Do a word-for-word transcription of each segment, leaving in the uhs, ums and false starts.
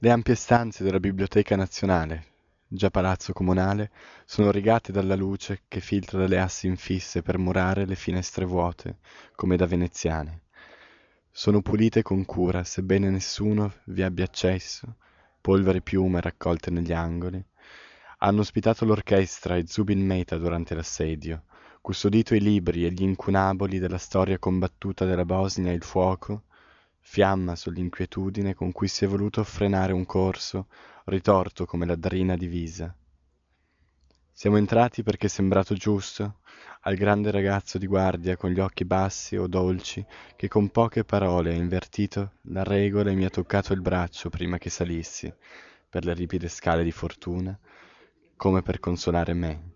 Le ampie stanze della Biblioteca Nazionale, già palazzo comunale, sono rigate dalla luce che filtra dalle assi infisse per murare le finestre vuote, come da veneziane. Sono pulite con cura, sebbene nessuno vi abbia accesso, polvere e piume raccolte negli angoli. Hanno ospitato l'orchestra e Zubin Mehta durante l'assedio, custodito i libri e gli incunaboli della storia combattuta della Bosnia e il fuoco, fiamma sull'inquietudine con cui si è voluto frenare un corso, ritorto come la drina divisa. Siamo entrati perché è sembrato giusto al grande ragazzo di guardia con gli occhi bassi o dolci che con poche parole ha invertito la regola e mi ha toccato il braccio prima che salissi per le ripide scale di fortuna, come per consolare me.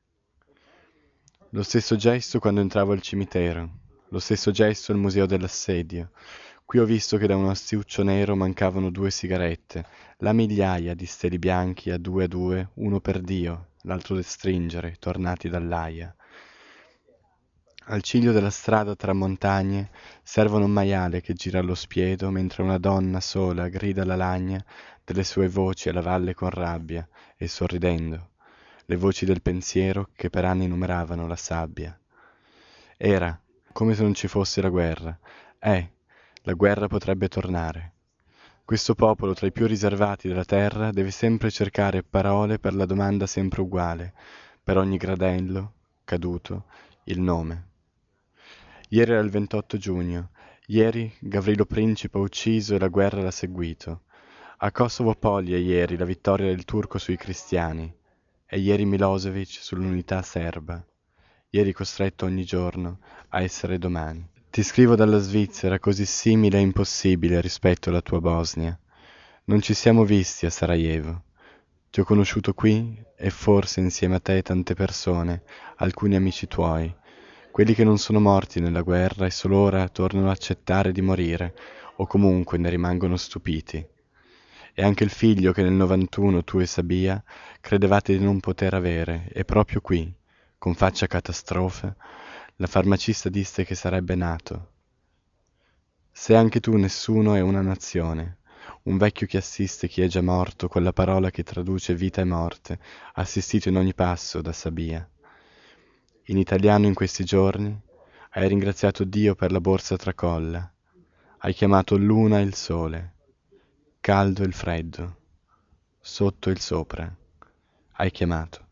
Lo stesso gesto quando entravo al cimitero, lo stesso gesto al museo dell'assedio. Qui ho visto che da un astuccio nero mancavano due sigarette, là migliaia di steli bianchi a due a due, uno per Dio, l'altro da stringere, tornati dall'Aia. Al ciglio della strada tra montagne servono un maiale che gira allo spiedo mentre una donna sola grida alla lagna delle sue voci alla valle con rabbia e sorridendo, le voci del pensiero che per anni numeravano la sabbia. Era come se non ci fosse la guerra. Eh, la guerra potrebbe tornare. Questo popolo, tra i più riservati della terra, deve sempre cercare parole per la domanda sempre uguale, per ogni gradello caduto, il nome. Ieri era il ventotto giugno. Ieri Gavrilo Principe ha ucciso e la guerra l'ha seguito. A Kosovo Poli è ieri la vittoria del turco sui cristiani. È ieri Milosevic sull'unità serba. Ieri costretto ogni giorno a essere domani. Ti scrivo dalla Svizzera, così simile e impossibile rispetto alla tua Bosnia. Non ci siamo visti a Sarajevo. Ti ho conosciuto qui e forse insieme a te tante persone, alcuni amici tuoi, quelli che non sono morti nella guerra e solo ora tornano a accettare di morire, o comunque ne rimangono stupiti. E anche il figlio che nel novantuno tu e Sabia credevate di non poter avere, e proprio qui, con faccia catastrofe, la farmacista disse che sarebbe nato. Se anche tu nessuno è una nazione, un vecchio che assiste chi è già morto, quella parola che traduce vita e morte, assistito in ogni passo da Sabia. In italiano in questi giorni hai ringraziato Dio per la borsa tracolla, hai chiamato l'una e il sole, caldo e il freddo, sotto e il sopra, hai chiamato.